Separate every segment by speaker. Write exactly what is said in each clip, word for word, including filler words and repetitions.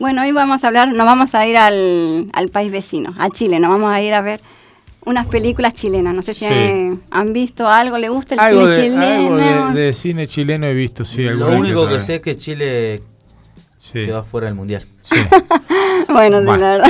Speaker 1: Bueno, hoy vamos a hablar, nos vamos a ir al, al país vecino, a Chile, nos vamos a ir a ver unas películas chilenas. No sé si sí. han visto algo, ¿le gusta el
Speaker 2: algo
Speaker 1: cine
Speaker 2: de,
Speaker 1: chileno?
Speaker 2: Algo de, de cine chileno he visto, sí.
Speaker 3: Lo único que, que sé es que Chile sí. quedó fuera del Mundial.
Speaker 1: Sí. Bueno, sí, la verdad.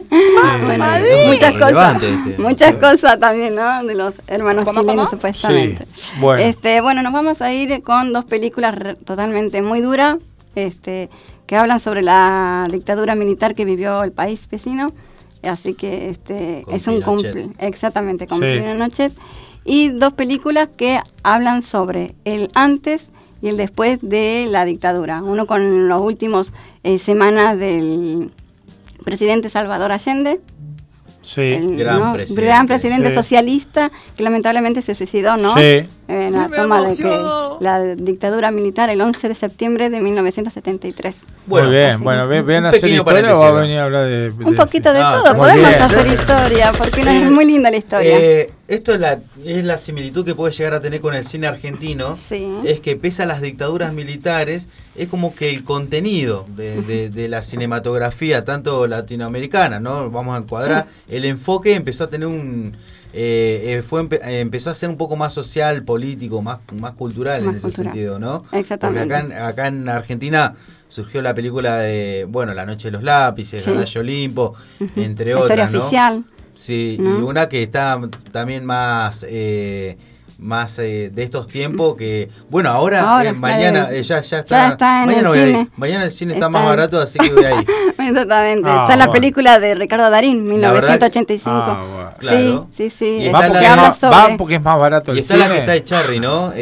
Speaker 1: Bueno, muchas cosas, este. muchas sí. cosas también, ¿no? De los hermanos ¿Cómo, chilenos, cómo? Supuestamente. Sí. Bueno. Este, bueno, nos vamos a ir con dos películas re- totalmente muy duras, este, que hablan sobre la dictadura militar que vivió el país vecino. Así que este con es un cumple, exactamente, con sí. Pinochet. Y dos películas que hablan sobre el antes y el después de la dictadura. Uno con los últimos eh, semanas del presidente Salvador Allende.
Speaker 2: Sí,
Speaker 1: el,
Speaker 3: gran,
Speaker 1: ¿no?
Speaker 3: presidente.
Speaker 1: gran presidente
Speaker 2: sí.
Speaker 1: socialista que lamentablemente se suicidó, ¿no?
Speaker 2: Sí.
Speaker 1: En la toma de que la dictadura militar el once de septiembre de mil novecientos setenta y tres.
Speaker 2: Bueno, muy bien, bueno, ¿ven a hacer historia o va a venir a hablar de, de
Speaker 1: un poquito de, de
Speaker 3: no,
Speaker 1: todo? Podemos
Speaker 2: bien.
Speaker 1: hacer historia, porque no es muy linda la historia.
Speaker 3: Eh, esto es la, es la similitud que puede llegar a tener con el cine argentino,
Speaker 1: sí.
Speaker 3: es que pese a las dictaduras militares, es como que el contenido de, de, de la cinematografía, tanto latinoamericana, ¿no? Vamos a encuadrar, sí. el enfoque empezó a tener un... Eh, eh, fue empe- eh, empezó a ser un poco más social, político, más, más cultural más en ese cultural. sentido, ¿no?
Speaker 1: Exactamente.
Speaker 3: Porque acá en, acá en Argentina surgió la película de, bueno, La Noche de los Lápices, sí. Galayo Olimpo, uh-huh. entre
Speaker 1: la
Speaker 3: otras,
Speaker 1: historia
Speaker 3: ¿no?
Speaker 1: oficial.
Speaker 3: Sí,
Speaker 1: ¿no?
Speaker 3: Y una que está también más... Eh, más eh, de estos tiempos que bueno ahora, ahora eh, mañana eh, ya ya está,
Speaker 1: ya está en
Speaker 3: mañana
Speaker 1: el
Speaker 3: voy
Speaker 1: cine.
Speaker 3: Ahí. Mañana el cine está,
Speaker 1: está
Speaker 3: más barato, así que voy ahí.
Speaker 1: Exactamente.
Speaker 2: Ah,
Speaker 1: está en la
Speaker 2: bueno.
Speaker 1: película de Ricardo Darín, mil novecientos ochenta y cinco.
Speaker 2: Ah, bueno.
Speaker 3: Claro.
Speaker 1: Sí, sí, sí.
Speaker 3: Y
Speaker 2: va, porque
Speaker 3: la,
Speaker 2: es más,
Speaker 1: sobre...
Speaker 2: va porque es más barato el
Speaker 3: y está
Speaker 2: cine.
Speaker 3: la que está de Charry, ¿no?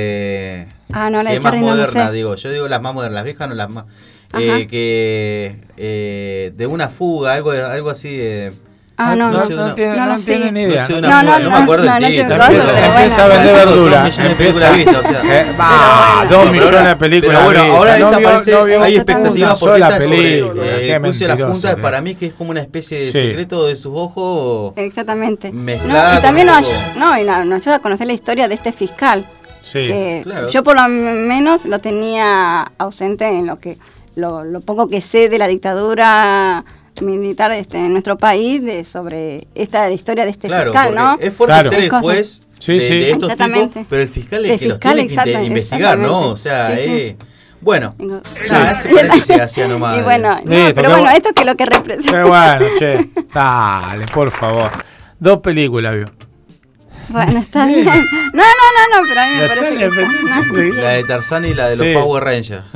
Speaker 3: Eh,
Speaker 1: ah, no, la
Speaker 3: que
Speaker 1: de
Speaker 3: es más
Speaker 1: Charry no
Speaker 3: moderna,
Speaker 1: sé.
Speaker 3: digo. Yo digo las más modernas, las viejas no las más. Eh, que eh, de una fuga, algo algo así de...
Speaker 1: Ah, no, no,
Speaker 2: no, no, no, tiene, no, no tiene ni idea.
Speaker 3: No,
Speaker 1: no, no,
Speaker 3: no me acuerdo
Speaker 1: no,
Speaker 3: el
Speaker 1: no,
Speaker 3: título.
Speaker 1: no,
Speaker 2: Empieza,
Speaker 1: pero
Speaker 2: empieza
Speaker 1: bueno.
Speaker 2: a vender verdura.
Speaker 3: Dos millones de
Speaker 2: Empieza.
Speaker 3: películas vistas, o sea.
Speaker 2: Eh, bah, dos millones de películas.
Speaker 3: Pero bueno,
Speaker 2: vistas.
Speaker 3: ahora
Speaker 2: no
Speaker 3: esta
Speaker 2: vio,
Speaker 3: parece,
Speaker 2: no vio
Speaker 3: hay
Speaker 2: una
Speaker 3: expectativas porque
Speaker 2: sola
Speaker 3: está sobre
Speaker 2: película.
Speaker 3: eh,
Speaker 2: Qué
Speaker 3: el juicio de las
Speaker 2: mentiroso
Speaker 3: juntas,
Speaker 2: que
Speaker 3: para
Speaker 2: es.
Speaker 3: mí que es como una especie de
Speaker 2: Sí.
Speaker 3: secreto de sus ojos.
Speaker 1: Exactamente.
Speaker 3: Mezclada
Speaker 1: No, y también
Speaker 3: con
Speaker 1: nos,
Speaker 3: un poco-
Speaker 1: no, y no, nos ayuda a conocer la historia de este fiscal.
Speaker 2: Sí.
Speaker 1: Que
Speaker 3: claro.
Speaker 1: yo por lo menos lo tenía ausente en lo que lo, lo poco que sé de la dictadura militar este, en nuestro país, de sobre esta la historia de este
Speaker 3: Claro,
Speaker 1: fiscal, ¿no?
Speaker 3: es fuerte
Speaker 2: Claro.
Speaker 3: ser el juez
Speaker 2: Sí,
Speaker 3: de,
Speaker 2: sí.
Speaker 3: de estos
Speaker 1: Exactamente.
Speaker 3: tipos, pero el fiscal es
Speaker 1: El
Speaker 3: el que los
Speaker 1: fiscal,
Speaker 3: tiene que
Speaker 1: exacta-
Speaker 3: inte- investigar, ¿no?
Speaker 1: exactamente.
Speaker 3: O sea,
Speaker 1: Sí, sí.
Speaker 3: eh, bueno,
Speaker 1: Digo,
Speaker 3: nada, ese paréntesis hacía nomás.
Speaker 1: Y bueno, no,
Speaker 2: Listo,
Speaker 1: pero
Speaker 2: qué
Speaker 1: bueno,
Speaker 2: bu-
Speaker 1: esto que es lo que representa.
Speaker 2: Qué bueno, che. Dale, por favor. Dos películas, vio.
Speaker 1: Bueno, está bien. No, no, no, no, pero a mí me
Speaker 2: La
Speaker 1: parece
Speaker 2: sale
Speaker 1: que
Speaker 2: de
Speaker 1: está-
Speaker 3: La de Tarzán y la de los
Speaker 2: Sí.
Speaker 3: Power Rangers.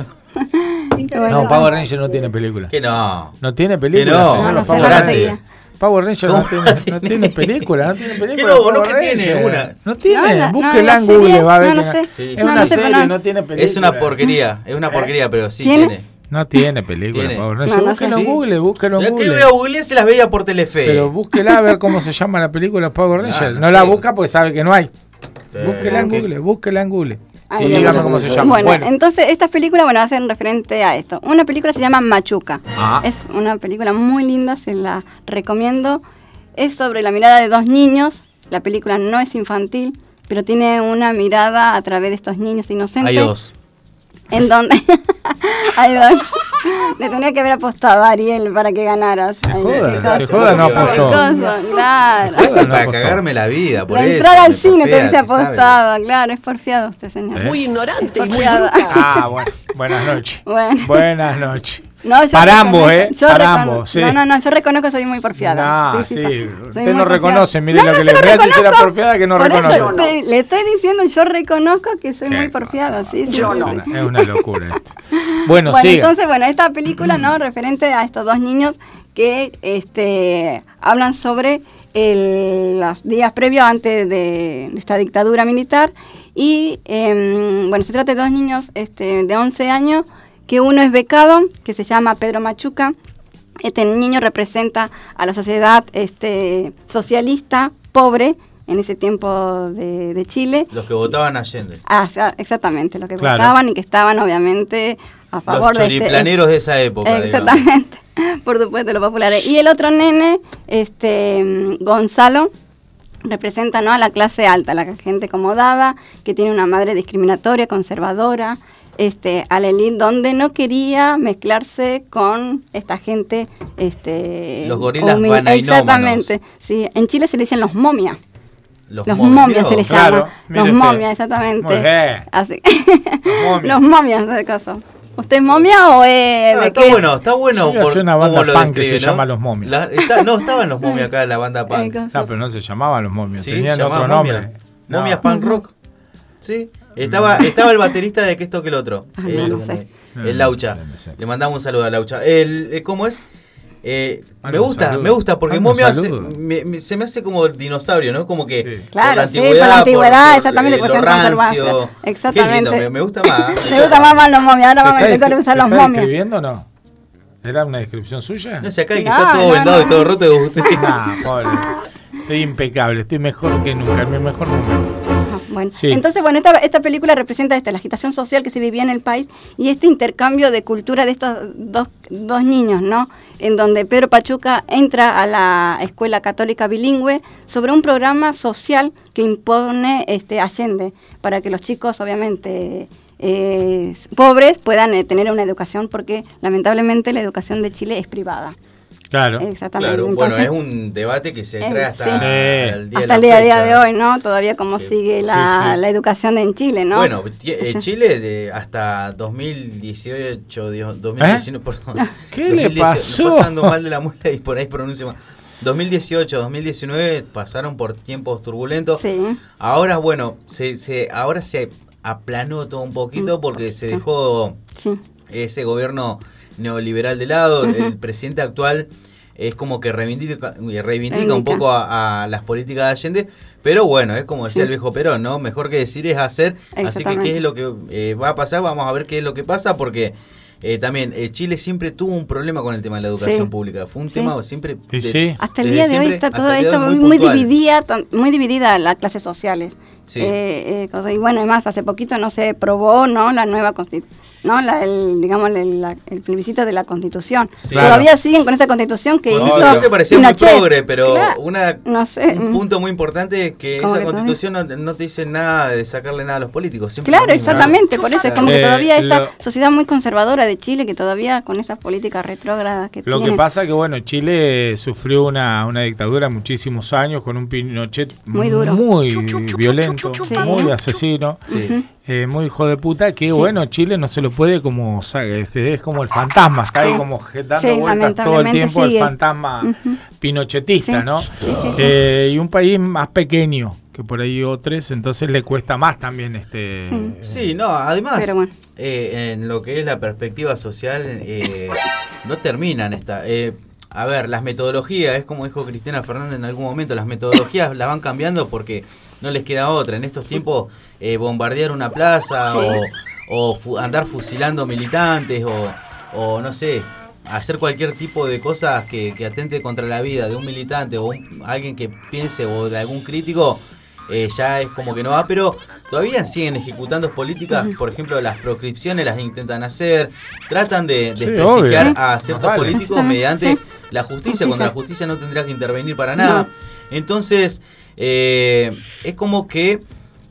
Speaker 1: Bueno,
Speaker 2: No, Power Rangers no tiene película.
Speaker 3: Que no.
Speaker 2: No tiene película.
Speaker 3: Que no.
Speaker 2: señor,
Speaker 1: No, no
Speaker 2: los
Speaker 1: sé,
Speaker 2: Power
Speaker 1: no la
Speaker 2: Rangers.
Speaker 1: seguía.
Speaker 2: Power Rangers no
Speaker 3: ¿Cómo
Speaker 2: tiene,
Speaker 3: no
Speaker 2: no
Speaker 3: tiene?
Speaker 2: tiene película, no tiene película.
Speaker 3: Que no,
Speaker 2: Power
Speaker 3: no que tiene
Speaker 2: Rangers.
Speaker 3: una.
Speaker 2: No tiene,
Speaker 1: No, la- no,
Speaker 2: búsquela
Speaker 1: la
Speaker 2: en Google,
Speaker 1: serie,
Speaker 2: va a ver.
Speaker 1: no, no
Speaker 2: que
Speaker 1: sé.
Speaker 3: Sí.
Speaker 2: Es
Speaker 1: No,
Speaker 2: una
Speaker 1: no sé,
Speaker 2: serie,
Speaker 1: pero no-
Speaker 2: no tiene película.
Speaker 3: Es una porquería, es una porquería, pero sí
Speaker 1: ¿Tiene?
Speaker 3: tiene.
Speaker 2: No tiene película,
Speaker 3: Tiene.
Speaker 2: Power
Speaker 1: No,
Speaker 2: Rangers.
Speaker 1: no
Speaker 2: Búsquelo
Speaker 1: sé.
Speaker 2: en
Speaker 3: ¿Sí?
Speaker 2: Google, búsquelo en
Speaker 3: Ya que
Speaker 2: Google.
Speaker 3: voy a googlear si las veía por Telefe.
Speaker 2: Pero búsquela a ver cómo se llama la película Power Rangers.
Speaker 3: Ah,
Speaker 2: no
Speaker 3: no
Speaker 2: la
Speaker 3: sé.
Speaker 2: busca porque sabe que no hay.
Speaker 3: Eh,
Speaker 2: Búsquela en
Speaker 3: ok.
Speaker 2: Google, búsquela en Google.
Speaker 1: Ay,
Speaker 2: Y
Speaker 1: ya
Speaker 2: dígame
Speaker 1: me-
Speaker 2: cómo se llama.
Speaker 1: Bueno,
Speaker 2: Bueno,
Speaker 1: entonces estas películas, bueno, hacen referente a esto. Una película se llama Machuca.
Speaker 2: Ah.
Speaker 1: Es una película muy linda, se la recomiendo. Es sobre la mirada de dos niños. La película no es infantil, pero tiene una mirada a través de estos niños inocentes.
Speaker 3: Hay dos.
Speaker 1: En donde hay dos. Le tenía que haber apostado a Ariel para que ganaras.
Speaker 2: Se
Speaker 1: Ay,
Speaker 2: joda,
Speaker 1: qué
Speaker 2: se
Speaker 1: cosa,
Speaker 2: joda, no
Speaker 1: qué
Speaker 2: apostó.
Speaker 1: cosa, claro.
Speaker 3: Hace
Speaker 2: Bueno,
Speaker 3: para
Speaker 2: apostó.
Speaker 3: cagarme la vida, por
Speaker 1: La
Speaker 3: eso.
Speaker 1: entrada al
Speaker 3: me
Speaker 1: cine te
Speaker 3: porfía,
Speaker 1: hubiese
Speaker 3: se sabe.
Speaker 1: apostado, claro, es porfiado usted, señor.
Speaker 2: ¿Eh?
Speaker 4: Muy ignorante y muy
Speaker 1: Porfiado.
Speaker 4: bruta.
Speaker 2: Ah, bueno. Buenas noches.
Speaker 1: Bueno.
Speaker 2: Buenas noches.
Speaker 1: No, yo
Speaker 2: Para ambos,
Speaker 1: reconozco-
Speaker 2: ¿eh?
Speaker 1: yo
Speaker 2: Para
Speaker 1: recono-
Speaker 2: ambos, sí.
Speaker 1: No, no, no, yo reconozco que soy muy porfiada.
Speaker 2: No, sí.
Speaker 1: soy- soy
Speaker 2: Usted
Speaker 1: muy
Speaker 2: no
Speaker 1: porfiada.
Speaker 2: reconoce, mire
Speaker 1: No,
Speaker 2: lo
Speaker 1: no,
Speaker 2: que
Speaker 1: yo
Speaker 2: le
Speaker 1: lo
Speaker 2: voy a decir, era
Speaker 1: reconozco.
Speaker 2: porfiada que no
Speaker 1: Por
Speaker 2: reconoce.
Speaker 1: eso te- le estoy diciendo, yo reconozco que soy
Speaker 2: Qué
Speaker 1: muy
Speaker 2: cosa,
Speaker 1: porfiada, sí, sí,
Speaker 4: Yo
Speaker 1: sí,
Speaker 4: no.
Speaker 1: sí.
Speaker 2: Es una, es una locura esto. Bueno,
Speaker 1: Bueno,
Speaker 2: siga.
Speaker 1: entonces, bueno, esta película, ¿no? Referente a estos dos niños que este, hablan sobre el- los días previos antes de, de esta dictadura militar. Y, em, bueno, se trata de dos niños este, de once años, que uno es becado, que se llama Pedro Machuca. Este niño representa a la sociedad este, socialista, pobre, en ese tiempo de, de Chile.
Speaker 3: Los que votaban a Allende.
Speaker 1: Ah, sa- exactamente, los que
Speaker 2: Claro.
Speaker 1: votaban y que estaban obviamente a favor
Speaker 3: Los
Speaker 1: de este...
Speaker 3: choriplaneros de esa época. digamos.
Speaker 1: Exactamente, por supuesto, los populares. Y el otro nene, este mm, Gonzalo, representa, ¿no?, a la clase alta, la gente acomodada, que tiene una madre discriminatoria, conservadora, este, a la élite, donde no quería mezclarse con esta gente. Este,
Speaker 3: los gorilas banainómanos.
Speaker 1: Exactamente. Sí, en Chile se le dicen los momias.
Speaker 3: Los,
Speaker 1: los
Speaker 3: momias,
Speaker 1: momias se les
Speaker 2: claro,
Speaker 1: llama. Los
Speaker 2: usted.
Speaker 1: momias, exactamente.
Speaker 2: Así.
Speaker 1: Los momias. Los momias, de caso. ¿Usted es momia o es
Speaker 3: no,
Speaker 1: de
Speaker 3: está
Speaker 1: qué?
Speaker 3: bueno, está bueno.
Speaker 2: Yo
Speaker 3: por
Speaker 2: una banda
Speaker 3: lo
Speaker 2: punk que se
Speaker 3: ¿no?
Speaker 2: llama Los Momias.
Speaker 3: La, está, no, estaban los momias acá, la banda punk.
Speaker 2: No, pero no se llamaban Los Momias,
Speaker 3: Sí,
Speaker 2: tenían otro
Speaker 3: momia.
Speaker 2: nombre.
Speaker 3: Momias
Speaker 2: No.
Speaker 3: Punk Rock. Sí. Estaba, estaba el baterista de Que Esto Que El Otro.
Speaker 1: Ah,
Speaker 3: el,
Speaker 1: no, no sé.
Speaker 3: el Laucha. Le mandamos un saludo a Laucha. El, el, ¿Cómo es? Eh, me gusta, me gusta, porque momia se me, me, se me hace como dinosaurio, ¿no? Como que
Speaker 1: sí. Claro,
Speaker 3: por la
Speaker 1: sí,
Speaker 3: antigüedad,
Speaker 1: por la antigüedad,
Speaker 3: por,
Speaker 1: exactamente,
Speaker 3: eh,
Speaker 1: cuestión de conservación. Exactamente.
Speaker 3: Qué lindo, me, me gusta más.
Speaker 1: Me gusta más, más los momias, ahora vamos a empezar a usar los momias.
Speaker 2: ¿Está escribiendo o no? ¿Era una descripción suya?
Speaker 3: No sé, acá el que
Speaker 1: no,
Speaker 3: está todo
Speaker 1: no,
Speaker 3: vendado
Speaker 1: no.
Speaker 3: y todo roto de usted.
Speaker 2: No, pobre. Estoy impecable, estoy mejor que nunca, en mi mejor momento.
Speaker 1: Bueno,
Speaker 2: sí.
Speaker 1: Entonces, bueno, esta, esta película representa esta, la agitación social que se vivía en el país y este intercambio de cultura de estos dos, dos niños, ¿no? En donde Pedro Pachuca entra a la escuela católica bilingüe sobre un programa social que impone este Allende para que los chicos, obviamente, eh, pobres puedan eh, tener una educación, porque lamentablemente la educación de Chile es privada.
Speaker 2: Claro.
Speaker 1: Exactamente.
Speaker 3: Claro,
Speaker 1: Entonces,
Speaker 3: bueno, es un debate que se trae hasta,
Speaker 1: sí.
Speaker 3: hasta el día,
Speaker 1: hasta
Speaker 3: de,
Speaker 1: el
Speaker 3: la
Speaker 1: día,
Speaker 3: fecha.
Speaker 1: día de hoy, ¿no? Todavía cómo
Speaker 3: Sí.
Speaker 1: sigue la,
Speaker 2: Sí, sí.
Speaker 1: la educación en Chile, ¿no?
Speaker 3: Bueno, eh, Chile de hasta dos mil dieciocho, dos mil diecinueve,
Speaker 2: ¿Eh?
Speaker 3: perdón.
Speaker 2: ¿Qué le pasó?
Speaker 3: Pasando mal de la muela y por ahí pronuncio mal. dos mil dieciocho, dos mil diecinueve pasaron por tiempos turbulentos.
Speaker 1: Sí.
Speaker 3: Ahora, bueno, se, se ahora se aplanó todo un poquito porque se dejó
Speaker 1: Sí.
Speaker 3: ese gobierno neoliberal de lado.
Speaker 1: Uh-huh.
Speaker 3: El presidente actual es como que reivindica, reivindica un poco a, a las políticas de Allende, pero bueno, es como decía
Speaker 1: Sí.
Speaker 3: el viejo Perón, ¿no? Mejor que decir es hacer, así que qué es lo que eh, va a pasar, vamos a ver qué es lo que pasa, porque eh, también eh, Chile siempre tuvo un problema con el tema de la educación
Speaker 1: Sí.
Speaker 3: pública, fue un
Speaker 1: Sí.
Speaker 3: tema siempre...
Speaker 2: Y
Speaker 3: de-
Speaker 2: sí.
Speaker 1: Hasta el
Speaker 3: desde
Speaker 1: día de hoy
Speaker 3: siempre
Speaker 1: está todo
Speaker 3: hasta el día de
Speaker 1: esto
Speaker 3: hoy
Speaker 1: muy, muy
Speaker 3: puntual.
Speaker 1: dividida, tan- muy dividida las clases sociales.
Speaker 3: Sí.
Speaker 1: Eh, eh, cosa- y bueno, además hace poquito no se aprobó, ¿no? La nueva constitución, ¿no? La, el, digamos, el, la- el plebiscito de la Constitución.
Speaker 3: Sí.
Speaker 1: Todavía siguen con esta Constitución que
Speaker 3: Constitución
Speaker 1: hizo
Speaker 3: que parecía muy
Speaker 1: Pinochet.
Speaker 3: progre, pero
Speaker 1: Claro,
Speaker 3: una,
Speaker 1: no sé,
Speaker 3: un
Speaker 1: mm.
Speaker 3: punto muy importante es que
Speaker 1: Como
Speaker 3: esa
Speaker 1: que
Speaker 3: constitución no, no te dice nada de sacarle nada a los políticos. Siempre
Speaker 1: Claro,
Speaker 3: lo mismo, ¿no?
Speaker 1: exactamente, por eso es como que
Speaker 2: Eh,
Speaker 1: todavía esta
Speaker 2: lo-
Speaker 1: sociedad muy conservadora de Chile, que todavía con esas políticas retrógradas que
Speaker 2: Lo
Speaker 1: tiene.
Speaker 2: que pasa que, bueno, Chile sufrió una, una dictadura muchísimos años con un Pinochet
Speaker 1: Muy duro.
Speaker 2: muy violento,
Speaker 1: Sí.
Speaker 2: muy asesino,
Speaker 3: Sí.
Speaker 2: eh, muy hijo de puta, que bueno, Chile no se lo puede como, sa- es, que es como el fantasma, está ahí
Speaker 1: Sí.
Speaker 2: como je- dando
Speaker 1: Sí,
Speaker 2: vueltas todo el
Speaker 1: lamentablemente
Speaker 2: tiempo el
Speaker 1: sigue.
Speaker 2: fantasma
Speaker 1: Ujú.
Speaker 2: pinochetista,
Speaker 1: Sí.
Speaker 2: ¿no?
Speaker 1: Sí, sí, sí.
Speaker 2: Eh, y un país más pequeño que por ahí otros, entonces le cuesta más también este...
Speaker 1: Sí.
Speaker 2: eh,
Speaker 3: Sí, no, además,
Speaker 1: Pero bueno.
Speaker 3: eh, en lo que es la perspectiva social, eh, no terminan esta. Eh, a ver, las metodologías, es como dijo Cristina Fernández en algún momento, las metodologías las van cambiando porque no les queda otra. En estos tiempos, eh, bombardear una plaza
Speaker 1: Sí.
Speaker 3: o, o fu- andar fusilando militantes o, o no sé, hacer cualquier tipo de cosas que, que atente contra la vida de un militante o un- alguien que piense o de algún crítico, eh, ya es como que no va, pero todavía siguen ejecutando políticas, por ejemplo, las proscripciones las intentan hacer, tratan de
Speaker 2: Sí,
Speaker 3: desprestigiar
Speaker 2: obvio.
Speaker 3: a ciertos
Speaker 2: Más vale.
Speaker 3: políticos
Speaker 1: Exactamente,
Speaker 3: mediante
Speaker 1: sí.
Speaker 3: la justicia,
Speaker 1: Justicia.
Speaker 3: cuando la justicia no tendrá que intervenir para nada.
Speaker 1: No.
Speaker 3: Entonces, eh, es como que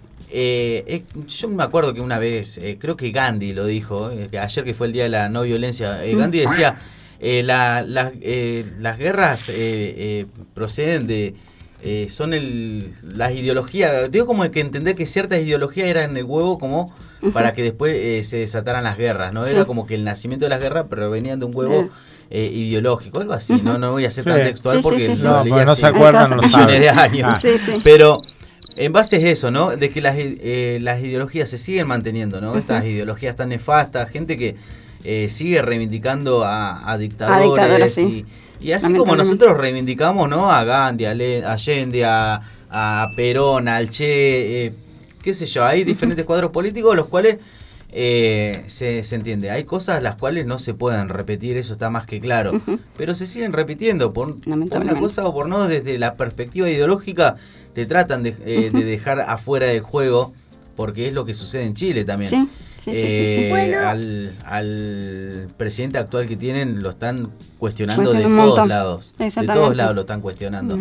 Speaker 3: eh, eh, yo me acuerdo que una vez, eh, creo que Gandhi lo dijo, eh, que ayer que fue el día de la no violencia, eh, Gandhi decía, eh, la, la, eh, las guerras eh, eh, proceden de, eh, son el, las ideologías, digo como que entender que ciertas ideologías eran el huevo como para que después eh, se desataran las guerras, ¿no? Era
Speaker 1: Sí.
Speaker 3: como que el nacimiento de las guerras provenían de un huevo
Speaker 1: Sí.
Speaker 3: eh, ideológico, algo así, ¿no? No voy a ser
Speaker 2: Sí.
Speaker 3: tan textual
Speaker 1: Sí, sí,
Speaker 3: porque
Speaker 1: sí, sí.
Speaker 3: lo
Speaker 2: No,
Speaker 3: leí
Speaker 2: porque no
Speaker 3: hace
Speaker 2: se acuerdan, no lo
Speaker 3: millones
Speaker 2: saben.
Speaker 3: de años.
Speaker 2: Ah.
Speaker 1: Sí, sí.
Speaker 3: Pero en base es eso, ¿no? De que las, eh, las ideologías se siguen manteniendo, ¿no? Estas ideologías tan nefastas, gente que eh, sigue reivindicando a, a dictadores.
Speaker 1: A dictadores, sí.
Speaker 3: y, y así como
Speaker 1: Lamentablemente.
Speaker 3: nosotros reivindicamos, ¿no? A Gandhi, a Le- a Allende, a, a Perón, al Che, eh, qué sé yo, hay diferentes cuadros políticos los cuales eh, se, se entiende. Hay cosas las cuales no se pueden repetir, eso está más que claro.
Speaker 1: Ujú.
Speaker 3: Pero se siguen repitiendo por, por una
Speaker 1: Lamentablemente.
Speaker 3: cosa o por no, desde la perspectiva ideológica te tratan de, eh, de dejar afuera del juego, porque es lo que sucede en Chile también.
Speaker 1: Sí, sí, sí,
Speaker 3: Eh,
Speaker 1: sí, sí. Bueno.
Speaker 3: al, al presidente actual que tienen lo están cuestionando de
Speaker 1: Cuestionan un
Speaker 3: todos
Speaker 1: montón.
Speaker 3: lados. De
Speaker 1: Exactamente.
Speaker 3: todos lados lo están cuestionando.
Speaker 1: Mm.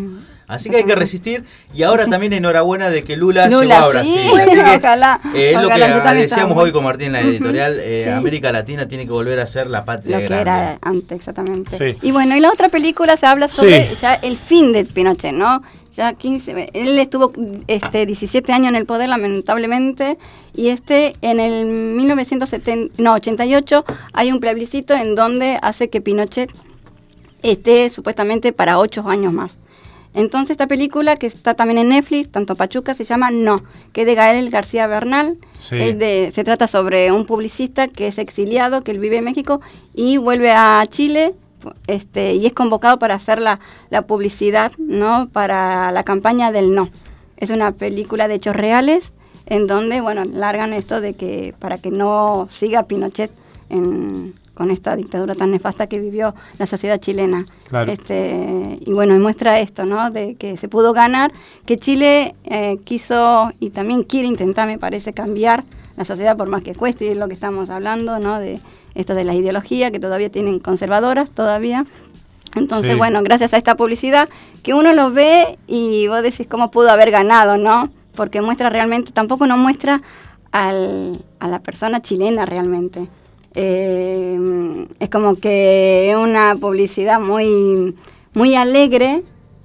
Speaker 3: Así que hay que resistir. Y ahora sí. también enhorabuena de que Lula,
Speaker 1: Lula
Speaker 3: llegó a Brasil.
Speaker 1: Sí.
Speaker 3: Así
Speaker 1: Bueno,
Speaker 3: que,
Speaker 1: ojalá,
Speaker 3: eh, es
Speaker 1: ojalá,
Speaker 3: lo que decíamos hoy con Martín en la
Speaker 1: uh-huh.
Speaker 3: editorial. Eh,
Speaker 1: sí.
Speaker 3: América Latina tiene que volver a ser la patria
Speaker 1: lo que
Speaker 3: grande.
Speaker 1: era antes, exactamente.
Speaker 2: Sí.
Speaker 1: Y bueno, y la otra película se habla sobre
Speaker 2: sí.
Speaker 1: ya el fin de Pinochet, ¿no? Ya quince, él estuvo este, diecisiete años en el poder, lamentablemente, y este en el mil novecientos setenta, no, ochenta y ocho hay un plebiscito en donde hace que Pinochet esté supuestamente para ocho años más. Entonces esta película, que está también en Netflix, tanto Pachuca, se llama No, que es de Gael García Bernal.
Speaker 2: Sí.
Speaker 1: Es de, se trata sobre un publicista que es exiliado, que él vive en México y vuelve a Chile, este, y es convocado para hacer la, la publicidad, ¿no?, para la campaña del No. Es una película de hechos reales en donde, bueno, largan esto de que para que no siga Pinochet en... con esta dictadura tan nefasta que vivió la sociedad chilena.
Speaker 2: Claro.
Speaker 1: Este, y bueno, y muestra esto, ¿no?, de que se pudo ganar, que Chile eh, quiso y también quiere intentar, me parece, cambiar la sociedad por más que cueste, y es lo que estamos hablando, ¿no?, de esto de la ideología que todavía tienen conservadoras, todavía. Entonces, sí. bueno, gracias a esta publicidad, que uno lo ve y vos decís cómo pudo haber ganado, ¿no?, porque muestra realmente, tampoco nos muestra al, a la persona chilena realmente. Eh, es como que una publicidad muy, muy alegre,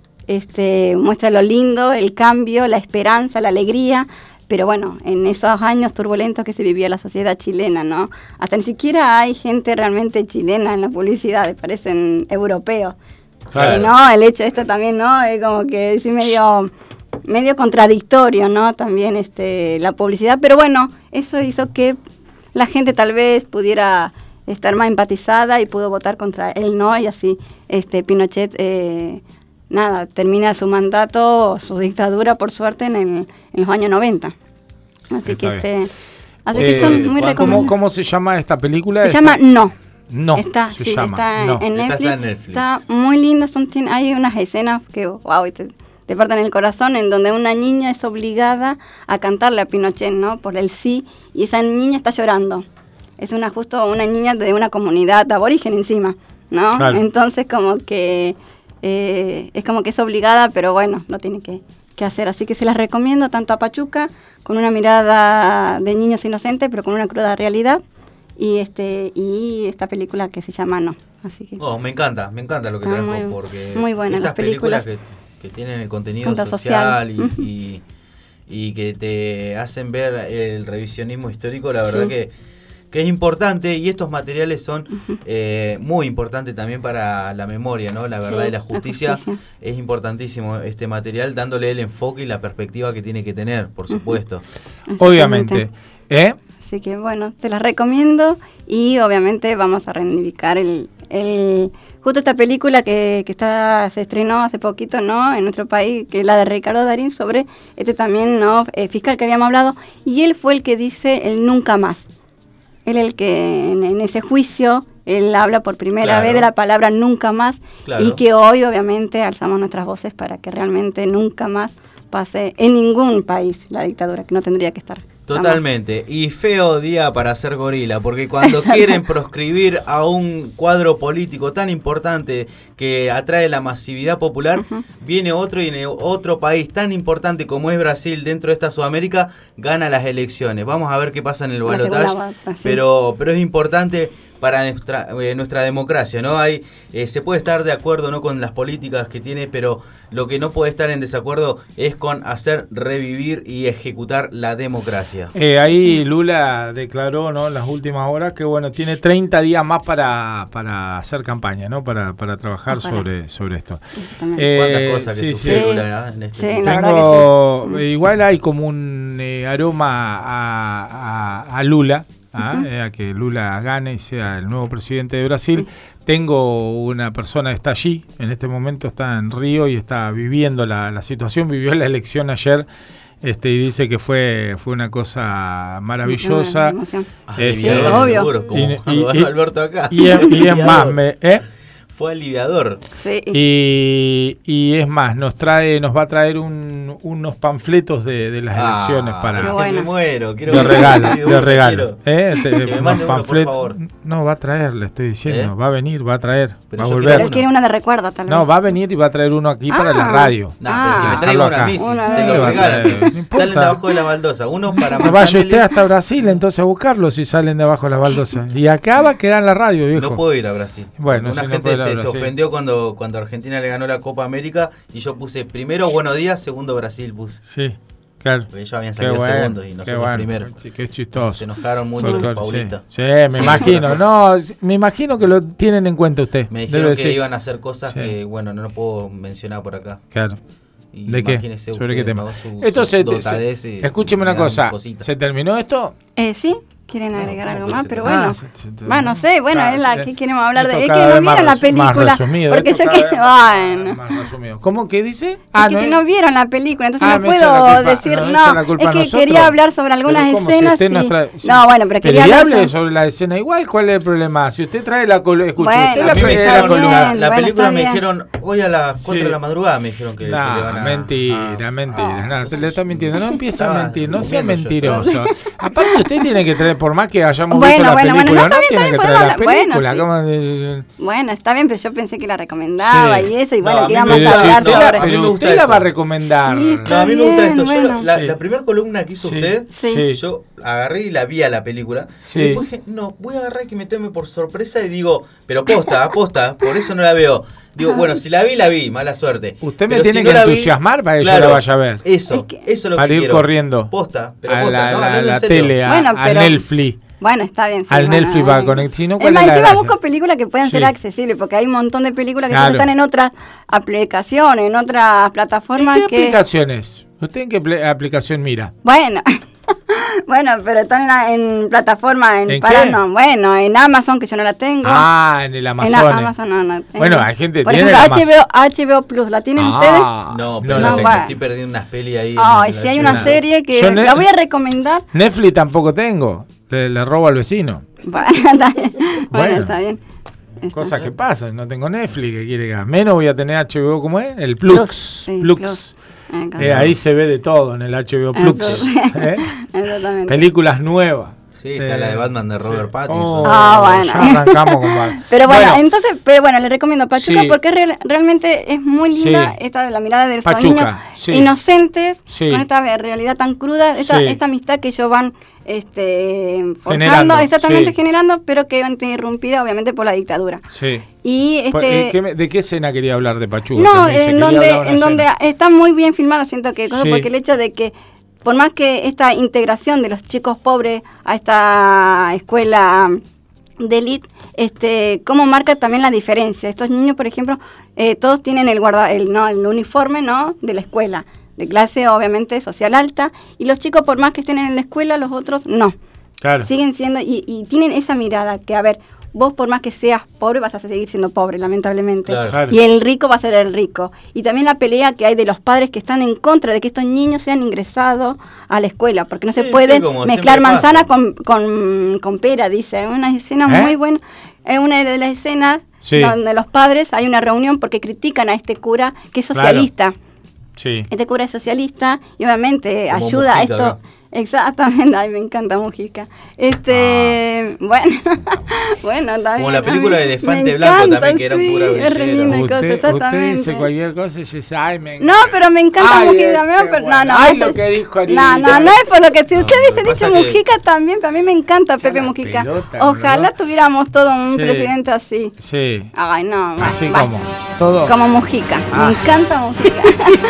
Speaker 1: este, muestra lo lindo, el cambio, la esperanza, la alegría, pero bueno, en esos años turbulentos que se vivía la sociedad chilena, ¿no? Hasta ni siquiera hay gente realmente chilena en la publicidad, parecen europeos. Claro. Y no, el hecho de esto también, ¿no? Es como que es medio, medio contradictorio, ¿no? También este, la publicidad, pero bueno, eso hizo que la gente tal vez pudiera estar más empatizada y pudo votar contra el No, y así este Pinochet eh, nada, termina su mandato, su dictadura, por suerte, en, el, en los años noventa. Así Está que este así eh, que son muy recomendables.
Speaker 2: ¿Cómo, ¿Cómo se llama esta película?
Speaker 1: Se
Speaker 2: esta?
Speaker 1: llama No.
Speaker 2: No,
Speaker 1: está,
Speaker 2: se
Speaker 1: sí,
Speaker 2: llama.
Speaker 1: Está,
Speaker 2: no.
Speaker 1: en Netflix,
Speaker 3: está en Netflix.
Speaker 1: Está muy linda, son, tiene, hay unas escenas que, wow, te, te parten el corazón, en donde una niña es obligada a cantarle a Pinochet, ¿no?, por el sí, y esa niña está llorando. Es una justo una niña de una comunidad aborigen encima, ¿no? Claro. Entonces como que eh, es como que es obligada, pero bueno, lo tiene que, que hacer. Así que se las recomiendo tanto a Pachuca, con una mirada de niños inocentes, pero con una cruda realidad, y este y esta película que se llama No. Así que
Speaker 3: oh, me encanta, me encanta lo que trajo, muy, porque
Speaker 1: muy buenas
Speaker 3: estas
Speaker 1: las películas,
Speaker 3: películas que, que tienen el contenido social, social. Y, uh-huh. y, y que te hacen ver el revisionismo histórico, la verdad sí. que que es importante, y estos materiales son uh-huh. eh, muy importantes también para la memoria, ¿no? La verdad sí, y la justicia, la justicia es importantísimo este material, dándole el enfoque y la perspectiva que tiene que tener, por supuesto.
Speaker 1: Uh-huh.
Speaker 2: Obviamente. ¿Eh?
Speaker 1: Así que bueno, te las recomiendo, y obviamente vamos a reivindicar el, el justo esta película que, que está se estrenó hace poquito, ¿no?, en nuestro país, que es la de Ricardo Darín, sobre este también, ¿no?, eh, fiscal que habíamos hablado, y él fue el que dice el nunca más. Él es el que en, en ese juicio, él habla por primera claro. vez de la palabra nunca más, claro. y que hoy obviamente alzamos nuestras voces para que realmente nunca más pase en ningún país la dictadura, que no tendría que estar.
Speaker 3: Totalmente, jamás. Y feo día para ser gorila, porque cuando quieren proscribir a un cuadro político tan importante que atrae la masividad popular, uh-huh. viene otro y en otro país tan importante como es Brasil dentro de esta Sudamérica, gana las elecciones. Vamos a ver qué pasa en el balotaje, sí. pero, pero es importante para nuestra, eh, nuestra democracia, ¿no? Hay, eh, se puede estar de acuerdo, ¿no?, con las políticas que tiene, pero lo que no puede estar en desacuerdo es con hacer revivir y ejecutar la democracia.
Speaker 2: Eh, ahí Lula declaró, ¿no?, en las últimas horas que bueno, tiene treinta días más para, para hacer campaña, ¿no?, para, para trabajar sobre, sobre esto.
Speaker 3: Eh, ¿Cuántas cosas que sí, sufrió sí. Lula en este
Speaker 1: sí,
Speaker 2: Tengo, sí. Igual hay como un eh, aroma a, a, a Lula. Ah, uh-huh. eh, a que Lula gane y sea el nuevo presidente de Brasil. Uh-huh. Tengo una persona que está allí, en este momento está en Río y está viviendo la, la situación, vivió la elección ayer, este, y dice que fue fue una cosa maravillosa.
Speaker 3: Uh-huh. Este, sí, obvio. Seguro, como y, y, Alberto acá.
Speaker 2: Y, y, y es más, me, ¿eh?
Speaker 3: fue aliviador.
Speaker 1: Sí.
Speaker 2: Y, y es más, nos trae, nos va a traer un, unos panfletos de, de las ah, elecciones para.
Speaker 3: Bueno. Me muero, quiero
Speaker 2: de regalo, de uno, regalo. ¿Eh?
Speaker 3: Te, que me mande uno, por favor.
Speaker 2: No, va a traer, le estoy diciendo, ¿Eh? va a venir, va a traer,
Speaker 1: pero
Speaker 2: va a volver.
Speaker 1: Él quiere una de recuerdo, tal vez.
Speaker 2: No, va a venir y va a traer uno aquí ah. para la radio.
Speaker 3: No, ah. pero que me traiga una bici, te lo regalan. No salen de abajo de la baldosa, uno para
Speaker 2: no vaya usted hasta Brasil entonces a buscarlo si salen de abajo de la baldosa. Y acá va a quedar en la radio, viejo.
Speaker 3: No puedo ir a Brasil.
Speaker 2: Bueno,
Speaker 3: una
Speaker 2: si
Speaker 3: gente
Speaker 2: no
Speaker 3: se, se ofendió cuando, cuando Argentina le ganó la Copa América y yo puse primero Buenos Días, segundo Brasil puse.
Speaker 2: Sí, claro.
Speaker 3: Porque ellos habían salido
Speaker 2: bueno,
Speaker 3: segundos y nosotros bueno, primero.
Speaker 2: Sí, qué chistoso.
Speaker 3: Entonces se enojaron mucho los paulistas.
Speaker 2: Sí, sí, me imagino. No, me imagino que lo tienen en cuenta usted.
Speaker 3: Me dijeron que iban a hacer cosas sí. que, bueno, no lo puedo mencionar por acá.
Speaker 2: Claro.
Speaker 3: Y
Speaker 2: ¿De qué? ¿Sobre qué tema? Su, Entonces, su se, escúcheme una cosa. Cositas. ¿Se terminó esto?
Speaker 1: Eh, sí. ¿Quieren agregar no, algo más? Pero bueno, ah, bueno, no sé, bueno, claro, es la que queremos hablar de. Es que no vieron la película. Porque yo que. Bueno.
Speaker 2: Más resumido. ¿Cómo que dice?
Speaker 1: Ah, es que no si no vieron la película, entonces ah, no puedo decir. No, no es que nosotros. Quería hablar sobre algunas escenas. Si y... no, trae, sí. no, bueno, pero quería
Speaker 2: pero
Speaker 1: hablar
Speaker 2: hable sobre... sobre la escena igual. ¿Cuál es el problema? Si usted trae la columna. Escuche,
Speaker 3: bueno, usted la, la, columna, la película me dijeron hoy a las cuatro de la madrugada. Me dijeron que.
Speaker 2: Mentira, mentira. Le está mintiendo. No empieza a mentir. No sea mentiroso. Aparte, usted tiene que traer, por más que hayamos.
Speaker 1: Bueno,
Speaker 2: la
Speaker 1: bueno,
Speaker 2: película,
Speaker 1: bueno, no, está
Speaker 2: no
Speaker 1: bien,
Speaker 2: tiene que
Speaker 1: está
Speaker 2: traer
Speaker 1: bien,
Speaker 2: la película.
Speaker 1: Bueno, sí. bueno, está bien, pero yo pensé que la recomendaba sí. y eso, y no, bueno, que íbamos
Speaker 2: a
Speaker 1: hablar
Speaker 2: sobre...
Speaker 1: No,
Speaker 2: pero a mí me gusta usted la va a recomendar.
Speaker 1: Sí,
Speaker 3: no, a mí me gusta esto.
Speaker 1: Bueno.
Speaker 3: Yo, la,
Speaker 2: sí.
Speaker 3: la primera columna que hizo
Speaker 2: sí.
Speaker 3: usted,
Speaker 2: sí.
Speaker 3: yo agarré y la vi a la película. Sí. Y después dije, no, voy a agarrar y que meterme por sorpresa y digo, pero posta, posta, por eso no la veo. Digo, bueno, si la vi, la vi, mala suerte.
Speaker 2: Usted me pero tiene si que no entusiasmar vi, para que claro, yo la vaya a ver.
Speaker 3: Eso, es que, eso es lo
Speaker 2: para
Speaker 3: que
Speaker 2: ir
Speaker 3: quiero.
Speaker 2: corriendo.
Speaker 3: Posta, pero
Speaker 2: a
Speaker 3: posta,
Speaker 2: la,
Speaker 3: no,
Speaker 2: la,
Speaker 3: a
Speaker 2: la
Speaker 3: serio.
Speaker 2: tele, a,
Speaker 1: bueno, pero,
Speaker 2: a Netflix.
Speaker 1: Bueno, está bien. Sí,
Speaker 2: al
Speaker 1: bueno,
Speaker 2: Netflix va a conectar. Si no,
Speaker 1: es más, encima busco películas que puedan sí. ser accesibles, porque hay un montón de películas que claro. están en otras aplicaciones, en otras plataformas.
Speaker 2: ¿En qué
Speaker 1: que...
Speaker 2: aplicaciones? ¿Usted en qué aplicación mira?
Speaker 1: Bueno... Bueno, pero están en, en plataforma en,
Speaker 2: ¿En
Speaker 1: para
Speaker 2: qué?
Speaker 1: No, bueno, en Amazon que yo no la tengo.
Speaker 2: Ah, en el Amazon.
Speaker 1: En Amazon no, no tengo.
Speaker 2: Bueno, hay gente
Speaker 1: por
Speaker 2: tiene
Speaker 1: ejemplo, H B O, H B O Plus, ¿la tienen
Speaker 2: ah,
Speaker 1: ustedes?
Speaker 3: No, pero
Speaker 2: no,
Speaker 3: no,
Speaker 2: no,
Speaker 3: me estoy perdiendo unas pelis ahí.
Speaker 1: Ay, si hay una nada. serie que ne- la voy a recomendar.
Speaker 2: Netflix tampoco tengo. Le, le robo al vecino.
Speaker 1: Bueno, está bien. Bueno, bueno, está bien.
Speaker 2: Cosas que pasan, no tengo Netflix, que quiere que menos voy a tener H B O, ¿cómo es? El Plus. Plus. Sí, Plus. Plus. Eh, ahí se ve de todo en el H B O Plus. ¿Eh?
Speaker 1: Exactamente.
Speaker 2: Películas nuevas.
Speaker 3: Sí, está eh, la de Batman de Robert sí. Pattinson.
Speaker 1: Oh, ah, bueno.
Speaker 2: Ya arrancamos con Batman.
Speaker 1: Pero bueno, bueno, entonces, pero bueno, le recomiendo Pachuca sí. porque real, realmente es muy linda sí. esta de la mirada de estos
Speaker 2: Pachuca,
Speaker 1: niños
Speaker 2: sí.
Speaker 1: inocentes,
Speaker 2: sí.
Speaker 1: con esta realidad tan cruda, esta,
Speaker 2: sí.
Speaker 1: esta amistad que ellos van este,
Speaker 2: generando,
Speaker 1: forjando, exactamente
Speaker 2: sí.
Speaker 1: generando, pero que va interrumpida obviamente por la dictadura.
Speaker 2: Sí.
Speaker 1: Y este,
Speaker 2: ¿Qué, ¿De qué escena quería hablar de Pachuca?
Speaker 1: No, en donde, en donde está muy bien filmada, siento que, sí. porque el hecho de que por más que esta integración de los chicos pobres a esta escuela de élite, este, cómo marca también la diferencia. Estos niños, por ejemplo, eh, todos tienen el guarda, el, no, el uniforme, ¿no? de la escuela, de clase obviamente social alta, y los chicos por más que estén en la escuela, los otros no.
Speaker 2: Claro.
Speaker 1: Siguen siendo, y, y tienen esa mirada que, a ver, vos por más que seas pobre vas a seguir siendo pobre, lamentablemente.
Speaker 2: Claro.
Speaker 1: Y el rico va a ser el rico. Y también la pelea que hay de los padres que están en contra de que estos niños sean ingresados a la escuela, porque no sí, se puede sí, mezclar manzana con, con, con pera, dice. Una escena ¿Eh? muy buena. Es una de las escenas sí. donde los padres hay una reunión porque critican a este cura que es socialista.
Speaker 2: Claro. Sí.
Speaker 1: Este cura es socialista y obviamente como ayuda Mujica, a esto... ¿no? Exactamente, ay, me encanta Mujica. Este, ah. bueno, bueno, también.
Speaker 3: Como la película de Elefante Blanco encanta, también, que era un pura
Speaker 1: sí, es re linda cosa,
Speaker 2: usted,
Speaker 1: exactamente.
Speaker 2: Usted dice cualquier cosa y dice, ay, me encanta.
Speaker 1: No, pero me encanta ay, Mujica también,
Speaker 2: este,
Speaker 1: pero
Speaker 2: bueno.
Speaker 1: no, no.
Speaker 2: Ay,
Speaker 1: eso,
Speaker 2: lo que dijo Ariel.
Speaker 1: No, no, no es por lo que si usted
Speaker 3: no,
Speaker 1: hubiese dicho Mujica que... también, pero a mí me encanta Pepe Mujica. Pelota, Ojalá ¿no? tuviéramos todo un sí. presidente así.
Speaker 2: Sí.
Speaker 1: Ay, no.
Speaker 2: Así
Speaker 1: bueno,
Speaker 2: como, todo.
Speaker 1: Como Mujica, ah. me encanta Mujica.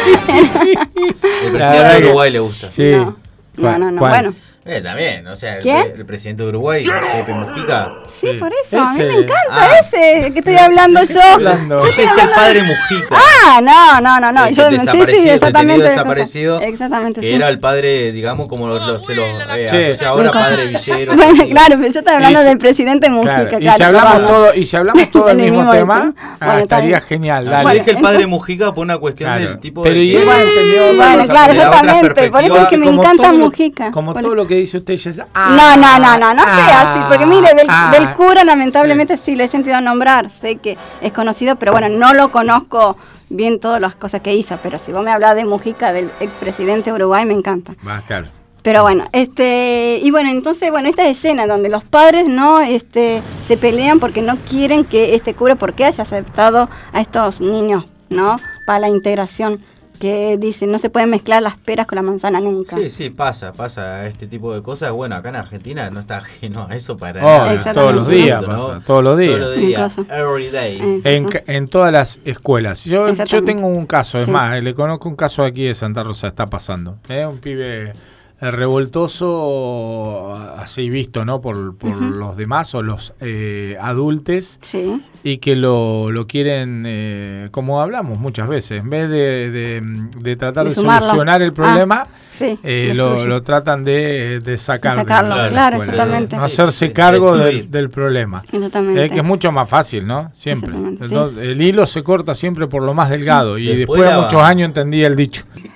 Speaker 3: El presidente de Uruguay le gusta.
Speaker 2: Sí.
Speaker 1: No, no, no, no. bueno.
Speaker 3: Eh, también, o sea, el, el presidente de Uruguay, Pepe Mujica.
Speaker 1: Sí, por eso, ese. A mí me encanta ah. ese que estoy hablando yo.
Speaker 3: Hablando. Yo decía el padre Mujica.
Speaker 1: Ah, no, no, no, no.
Speaker 3: El
Speaker 1: yo,
Speaker 3: desaparecido,
Speaker 1: sí, sí, exactamente.
Speaker 3: desaparecido.
Speaker 1: Exactamente,
Speaker 3: que
Speaker 1: sí.
Speaker 3: era el padre, digamos, como lo, lo, se lo eh,
Speaker 2: sí.
Speaker 3: asocia ahora padre Villero.
Speaker 1: Bueno, claro, pero yo estaba hablando y, del presidente Mujica.
Speaker 2: Claro.
Speaker 1: Claro,
Speaker 2: y, si hablamos todo, y si hablamos todo el mismo tema,
Speaker 1: bueno,
Speaker 2: estaría genial.
Speaker 3: Yo dije el padre Mujica por una cuestión
Speaker 2: claro.
Speaker 3: del tipo
Speaker 2: pero
Speaker 3: de...
Speaker 2: y eso entendió.
Speaker 1: Bueno, claro, exactamente. Por eso es que me encanta Mujica.
Speaker 2: Como todo lo que que dice usted ya es,
Speaker 1: ah, no, no, no, no, no ah, sea así, porque mire, del, ah, del cura lamentablemente sí. sí lo he sentido nombrar, sé que es conocido, pero bueno, no lo conozco bien todas las cosas que hizo, pero si vos me hablás de Mujica, del expresidente de Uruguay, me encanta.
Speaker 2: Más claro.
Speaker 1: Pero bueno, este, y bueno, entonces, bueno, esta escena donde los padres no este se pelean porque no quieren que este cura, porque haya aceptado a estos niños, ¿no? Para la integración, que dicen, no se pueden mezclar las peras con la manzana nunca.
Speaker 3: Sí, sí, pasa, pasa este tipo de cosas. Bueno, acá en Argentina no está ajeno a eso para
Speaker 2: oh, nada. Todos los días, pasa, ¿no? todos los días.
Speaker 3: Todos los días, every day.
Speaker 2: En, en todas las escuelas. Yo, yo tengo un caso, es sí. más, le conozco un caso aquí de Santa Rosa, está pasando. ¿eh? Un pibe revoltoso, así visto, ¿no? Por, por uh-huh. los demás o los eh, adultos.
Speaker 1: Sí.
Speaker 2: Y que lo, lo quieren, eh, como hablamos muchas veces, en vez de, de, de tratar de, de solucionar el problema, ah, sí, eh, lo, lo tratan de, de sacar
Speaker 1: de sacarlo,
Speaker 2: de
Speaker 1: claro, exactamente.
Speaker 2: No hacerse sí, sí, cargo de, del, del problema.
Speaker 1: Exactamente.
Speaker 2: Eh, que es mucho más fácil, ¿no? Siempre. Entonces, sí. El hilo se corta siempre por lo más delgado y después, después de muchos años entendí el dicho.